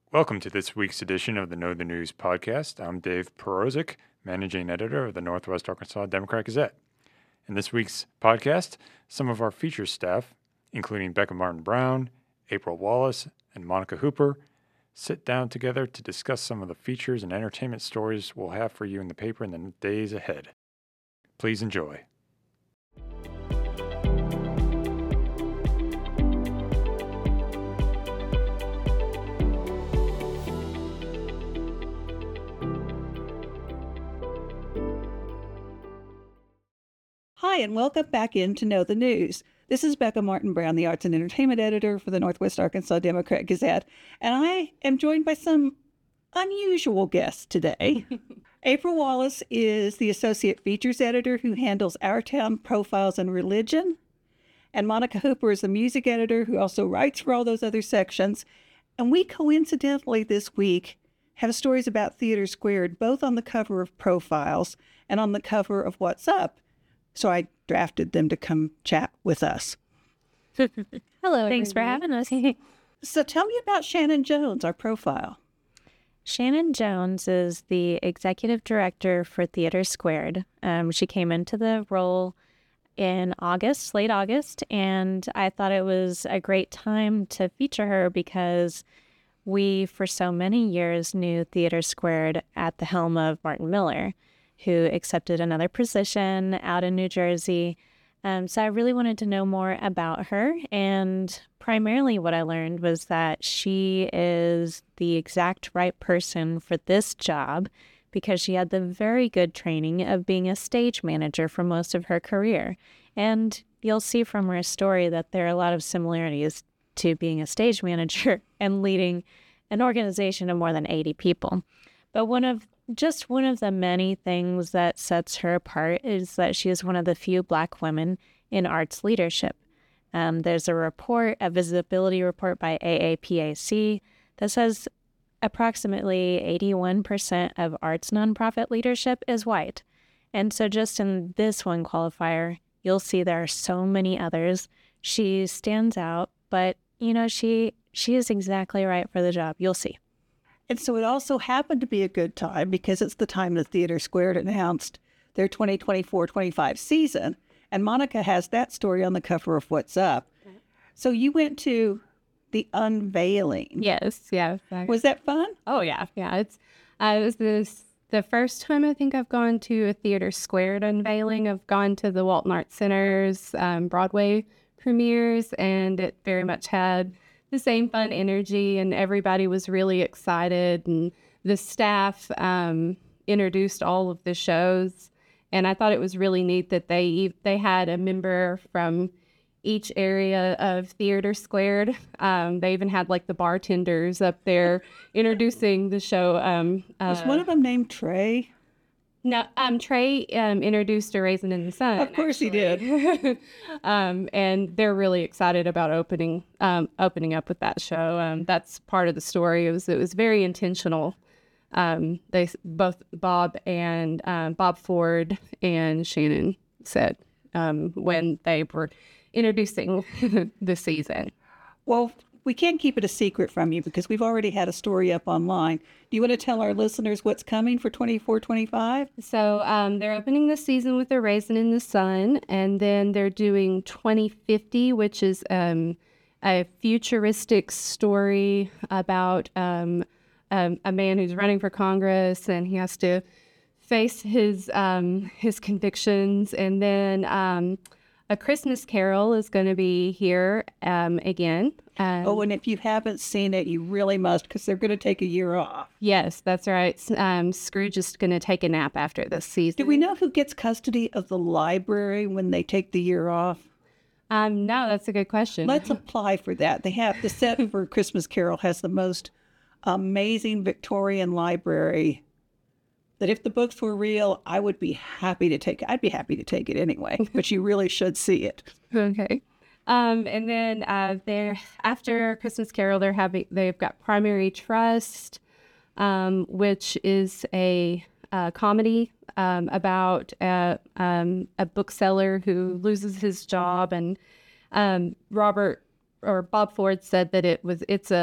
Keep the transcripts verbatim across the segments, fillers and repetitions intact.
Welcome to this week's edition of the Know the News podcast. I'm Dave Perozik, managing editor of the Northwest Arkansas Democrat-Gazette. In this week's podcast, some of our feature staff, including Becca Martin-Brown, April Wallace, and Monica Hooper, sit down together to discuss some of the features and entertainment stories we'll have for you in the paper in the days ahead. Please enjoy. Hi, and welcome back in to Know the News. This is Becca Martin-Brown, the Arts and Entertainment Editor for the Northwest Arkansas Democrat-Gazette, and I am joined by some unusual guests today. April Wallace is the Associate Features Editor who handles Our Town, Profiles, and Religion, and Monica Hooper is the Music Editor who also writes for all those other sections, and we coincidentally this week have stories about Theater Squared, both on the cover of Profiles and on the cover of What's Up. So I drafted them to come chat with us. Hello. Thanks for having us. So tell me about Shannon Jones, our profile. Shannon Jones is the executive director for Theater Squared. Um, she came into the role in August, late August, and I thought it was a great time to feature her because we, for so many years, knew Theater Squared at the helm of Martin Miller, who accepted another position out in New Jersey. Um, so I really wanted to know more about her. And primarily what I learned was that she is the exact right person for this job because she had the very good training of being a stage manager for most of her career. And you'll see from her story that there are a lot of similarities to being a stage manager and leading an organization of more than eighty people. But one of Just one of the many things that sets her apart is that she is one of the few Black women in arts leadership. Um, there's a report, a visibility report by A A P A C that says approximately eighty-one percent of arts nonprofit leadership is white. And so just in this one qualifier, you'll see there are so many others. She stands out, but, you know, she she is exactly right for the job. You'll see. And so it also happened to be a good time because it's the time that Theater Squared announced their twenty twenty-four twenty-five season. And Monica has that story on the cover of What's Up. So you went to the unveiling. Yes, yeah. Exactly. Was that fun? Oh, yeah. Yeah, it's uh, it was this, the first time I think I've gone to a Theater Squared unveiling. I've gone to the Walton Arts Center's um, Broadway premieres, and it very much had the same fun energy, and everybody was really excited, and the staff um, introduced all of the shows, and I thought it was really neat that they they had a member from each area of Theater Squared. Um, they even had like the bartenders up there introducing the show. Um, uh, Was one of them named Trey? No, um, Trey um, introduced A Raisin in the Sun. Of course actually. he did. um, and they're really excited about opening um, opening up with that show. Um, that's part of the story. It was it was very intentional. Um, they both Bob and um, Bob Ford and Shannon said um, when they were introducing the season. Well, we can't keep it a secret from you because we've already had a story up online. Do you want to tell our listeners what's coming for twenty-four twenty-five? So um, they're opening the season with A Raisin in the Sun, and then they're doing twenty fifty, which is um, a futuristic story about um, um, a man who's running for Congress, and he has to face his um, his convictions. And then um, A Christmas Carol is going to be here um, again. Um, Oh, and if you haven't seen it, you really must because they're going to take a year off. Yes, that's right. Um, Scrooge is going to take a nap after this season. Do we know who gets custody of the library when they take the year off? Um, no, that's a good question. Let's apply for that. They have the set for Christmas Carol has the most amazing Victorian library that if the books were real, I would be happy to take it. I'd be happy to take it anyway, but you really should see it. Okay. Um, and then uh, they're after Christmas Carol, they're having they've got Primary Trust, um, which is a uh, comedy um, about a, um, a bookseller who loses his job, and um, Robert or Bob Ford said that it was it's a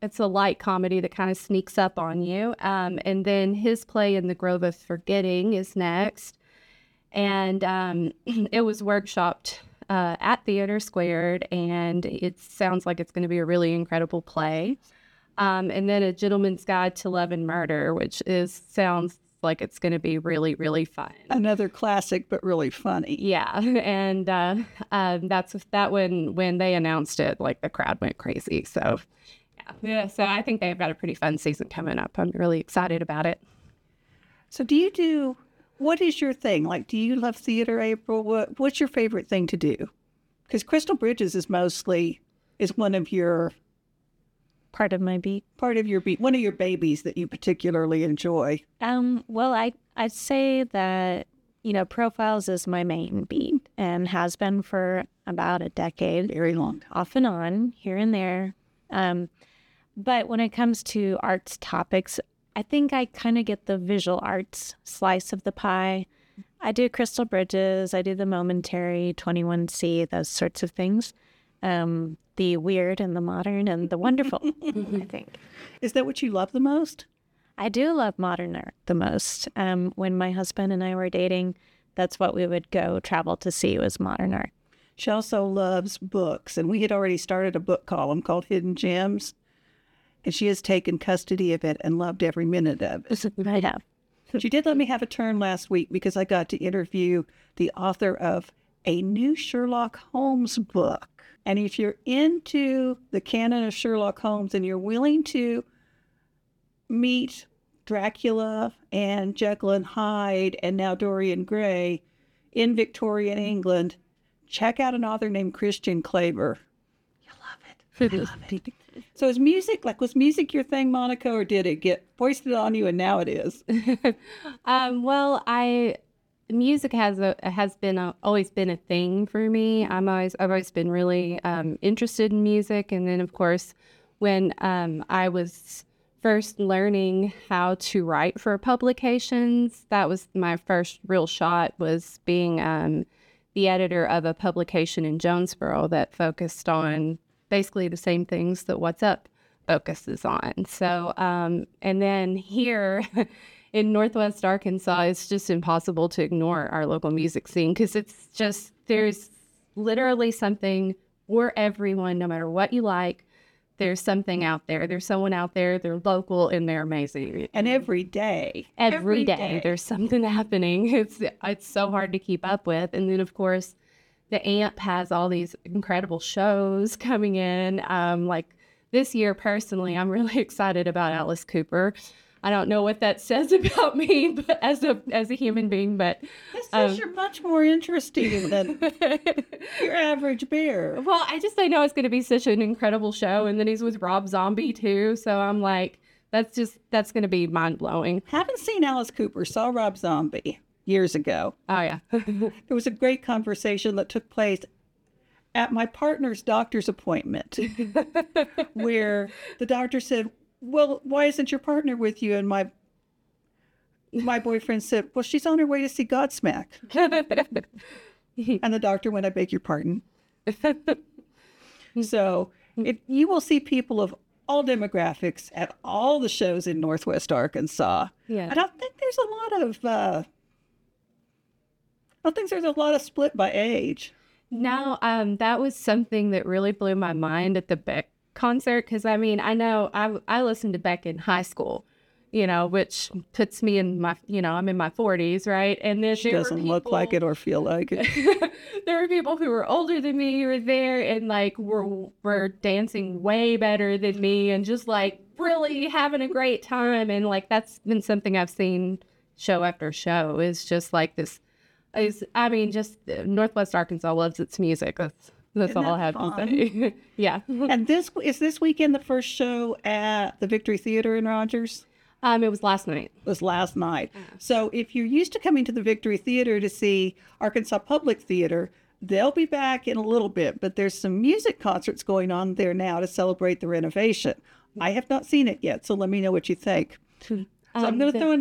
it's a light comedy that kind of sneaks up on you. Um, and then his play in The Grove of Forgetting is next. And um, it was workshopped uh, at Theater Squared, and it sounds like it's going to be a really incredible play. Um, and then A Gentleman's Guide to Love and Murder, which is sounds like it's going to be really, really fun. Another classic, but really funny. Yeah, and uh, um, that's that when when they announced it, like the crowd went crazy. So, yeah, yeah. So I think they've got a pretty fun season coming up. I'm really excited about it. So, do you do? What is your thing? Like, do you love theater, April? What What's your favorite thing to do? Because Crystal Bridges is mostly is one of your Part of my beat. part of your beat, one of your babies that you particularly enjoy. Um, well, I, I'd say that, you know, Profiles is my main beat and has been for about a decade, Very long time. off and on, here and there. Um, but when it comes to arts topics, I think I kind of get the visual arts slice of the pie. I do Crystal Bridges, I do The Momentary, twenty-one C, those sorts of things. Um, the weird and the modern and the wonderful, I think. Is that what you love the most? I do love modern art the most. Um, when my husband and I were dating, that's what we would go travel to see was modern art. She also loves books, and we had already started a book column called Hidden Gems, and she has taken custody of it and loved every minute of it. I have. She did let me have a turn last week because I got to interview the author of a new Sherlock Holmes book. And if you're into the canon of Sherlock Holmes and you're willing to meet Dracula and Jekyll and Hyde and now Dorian Gray in Victorian England, check out an author named Christian Klaber. You'll love it. You'll love it. So is music, like, was music your thing, Monica, or did it get foisted on you and now it is? um, well, I music has a has been a, always been a thing for me. I'm always I've always been really um, interested in music, and then of course when um, I was first learning how to write for publications, that was my first real shot, was being um, the editor of a publication in Jonesboro that focused on basically the same things that What's Up focuses on. So um, and then here. In Northwest Arkansas, it's just impossible to ignore our local music scene because it's just, there's literally something for everyone, no matter what you like. There's something out there. There's someone out there, they're local, and they're amazing. And every day. Every, every day, day, there's something happening. It's it's so hard to keep up with. And then, of course, the A M P has all these incredible shows coming in. Um, like this year, personally, I'm really excited about Alice Cooper. I don't know what that says about me but as a as a human being, but This says um, you're much more interesting than your average bear. well, I just I know it's going to be such an incredible show, and then he's with Rob Zombie too, so I'm like, that's just that's going to be mind blowing. Haven't seen Alice Cooper, saw Rob Zombie years ago. Oh yeah, There was a great conversation that took place at my partner's doctor's appointment where the doctor said, well, why isn't your partner with you? And my my boyfriend said, well, she's on her way to see Godsmack. And the doctor went, I beg your pardon. So it, you will see people of all demographics at all the shows in Northwest Arkansas. yeah. I don't think there's a lot of, uh, I don't think there's a lot of split by age. No, um, that was something that really blew my mind at the Beck concert, because I mean, I know I I listened to Beck in high school, you know, which puts me in my, you know, I'm in my forties, right? And then She there were doesn't look like it people- or feel like it. there were people who were older than me who were there and like were were dancing way better than me and just like really having a great time. And like that's been something I've seen show after show, is just like this is I mean just uh, Northwest Arkansas loves its music. That's that's Isn't all I that have fun? to say. Yeah. And this is this weekend the first show at the Victory Theater in Rogers? Um, it was last night. Was last night. So if you're used to coming to the Victory Theater to see Arkansas Public Theater, they'll be back in a little bit, but there's some music concerts going on there now to celebrate the renovation. I have not seen it yet, so let me know what you think. So I'm Um, going to the- throw another.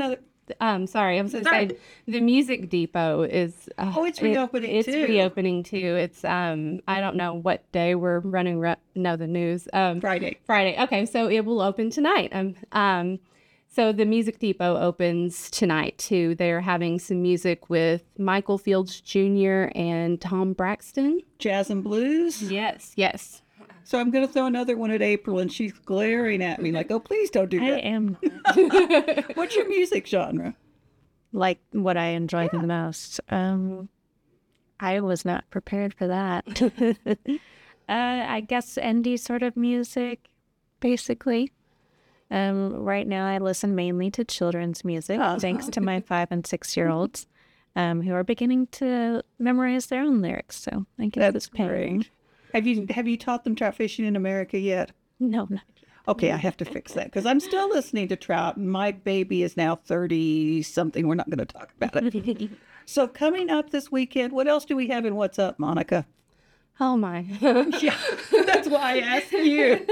Um, sorry, I was going to Sorry. say the Music Depot is. Uh, Oh, it's it- reopening, it's too. reopening too. It's um, I don't know what day we're running. Re- no, the news. Um, Friday. Friday. Okay, so it will open tonight. Um, um, so the Music Depot opens tonight too. They're having some music with Michael Fields Junior and Tom Braxton. Jazz and blues. Yes, yes. So I'm going to throw another one at April, and she's glaring at me like, oh, please don't do I that. am What's your music genre? like what I enjoy the most. Um, I was not prepared for that. uh, I guess indie sort of music, basically. Um, right now, I listen mainly to children's music, Uh-huh. thanks to my five and six year olds, um, who are beginning to memorize their own lyrics. So I guess That's it's paying. great. Have you have you taught them trout fishing in America yet? No, not Okay, I have to fix that because I'm still listening to trout, and my baby is now thirty something. We're not going to talk about it. yet. So coming up this weekend, what else do we have in What's Up, Monica? Oh my. Yeah, that's why I asked you.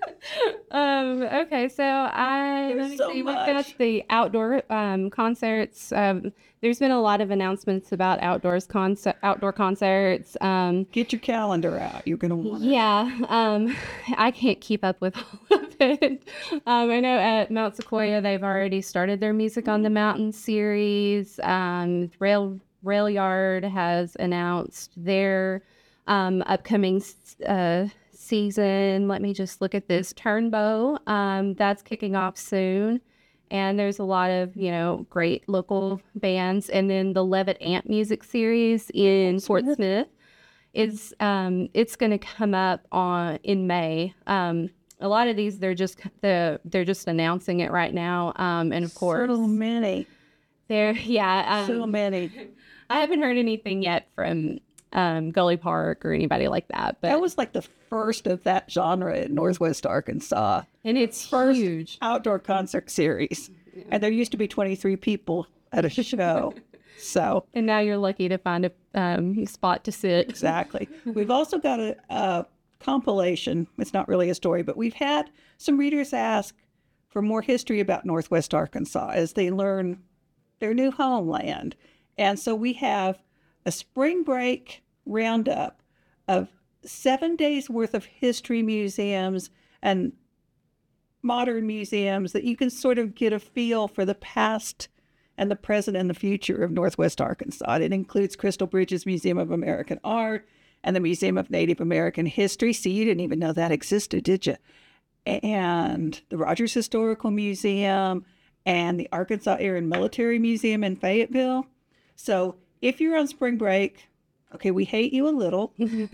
um, okay, so I let There's me so see. We've much. got the outdoor um, concerts. Um, there's been a lot of announcements about outdoors concert, outdoor concerts. Um, Get your calendar out. You're going to want it. yeah, um, I can't keep up with all of it. Um, I know at Mount Sequoia they've already started their Music on the Mountain series. Um, Rail Rail Yard has announced their um, upcoming uh, season. Let me just look at this. Turnbow, um, that's kicking off soon. And there's a lot of, you know, great local bands. And then the Levitt Ant Music Series in Fort Smith is um, it's going to come up on in May. Um, a lot of these they're just the they're just announcing it right now. Um, and of course, So many. they're yeah. Um, So many. I haven't heard anything yet from um, Gully Park or anybody like that. But That was like the first of that genre in Northwest Arkansas. and it's First huge. outdoor concert series. And there used to be twenty-three people at a show. So, And now you're lucky to find a um, spot to sit. exactly. We've also got a, a compilation. It's not really a story, but we've had some readers ask for more history about Northwest Arkansas as they learn their new homeland. And so we have a spring break roundup of seven days worth of history museums and modern museums that you can sort of get a feel for the past and the present and the future of Northwest Arkansas. It includes Crystal Bridges Museum of American Art and the Museum of Native American History. See, you didn't even know that existed, did you? And the Rogers Historical Museum and the Arkansas Air and Military Museum in Fayetteville. So if you're on spring break, okay, we hate you a little.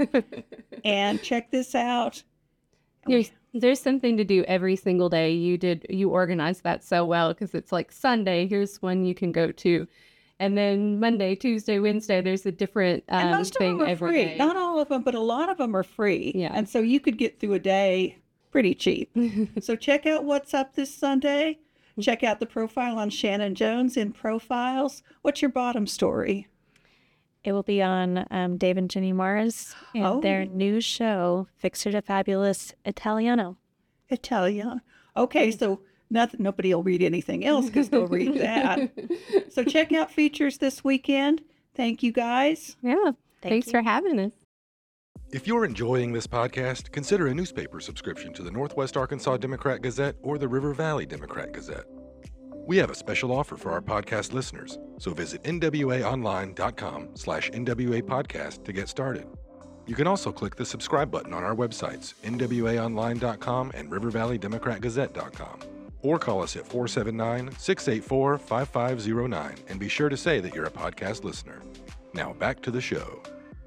And check this out. There's, there's something to do every single day. You did you organized that so well because it's like Sunday, here's one you can go to. And then Monday, Tuesday, Wednesday, there's a different um, And most of thing them are every free. day. Not all of them, but a lot of them are free. Yeah. And so you could get through a day pretty cheap. So check out What's Up this Sunday. Check out the profile on Shannon Jones in Profiles. What's your bottom story? It will be on um, Dave and Jenny Morris and Oh. their new show, Fixer to Fabulous Italiano. Italian. Okay, so nothing, nobody will read anything else because they'll read that. So check out features this weekend. Thank you, guys. Yeah. Thanks you. for having us. If you're enjoying this podcast, consider a newspaper subscription to the Northwest Arkansas Democrat Gazette or the River Valley Democrat Gazette. We have a special offer for our podcast listeners, so visit nwaonline.com slash NWA podcast to get started. You can also click the subscribe button on our websites, N W A online dot com and river valley democrat gazette dot com. Or call us at four seven nine, six eight four, five five zero nine and be sure to say that you're a podcast listener. Now back to the show.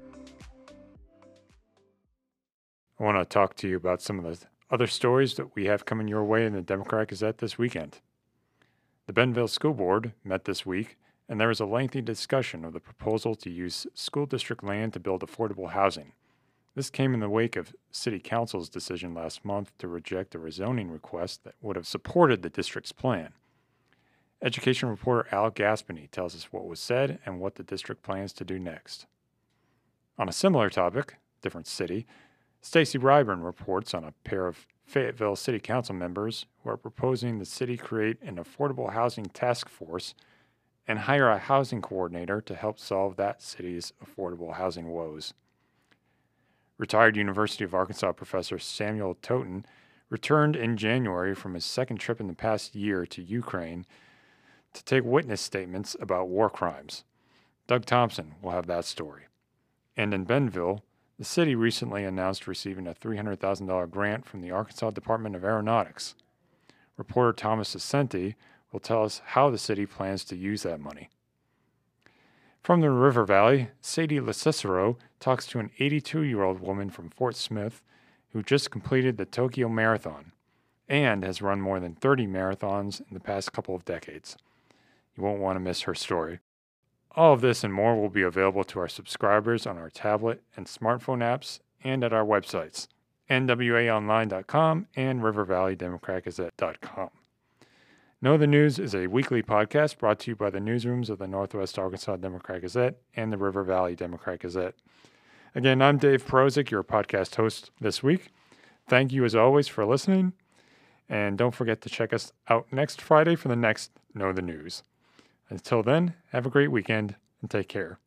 I want to talk to you about some of the other stories that we have coming your way in the Democrat Gazette this weekend. The Bentonville School Board met this week, and there was a lengthy discussion of the proposal to use school district land to build affordable housing. This came in the wake of City Council's decision last month to reject a rezoning request that would have supported the district's plan. Education reporter Al Gaspeny tells us what was said and what the district plans to do next. On a similar topic, different city, Stacy Ryburn reports on a pair of Fayetteville City Council members who are proposing the city create an affordable housing task force and hire a housing coordinator to help solve that city's affordable housing woes. Retired University of Arkansas professor Samuel Totten returned in January from his second trip in the past year to Ukraine to take witness statements about war crimes. Doug Thompson will have that story. And in Bentonville, the city recently announced receiving a three hundred thousand dollars grant from the Arkansas Department of Aeronautics. Reporter Thomas Ascenti will tell us how the city plans to use that money. From the River Valley, Sadie LaCicero talks to an eighty-two-year-old woman from Fort Smith who just completed the Tokyo Marathon and has run more than thirty marathons in the past couple of decades. You won't want to miss her story. All of this and more will be available to our subscribers on our tablet and smartphone apps and at our websites, N W A online dot com and river valley democrat gazette dot com. Know the News is a weekly podcast brought to you by the newsrooms of the Northwest Arkansas Democrat-Gazette and the River Valley Democrat-Gazette. Again, I'm Dave Perozik, your podcast host this week. Thank you as always for listening, and don't forget to check us out next Friday for the next Know the News. Until then, have a great weekend and take care.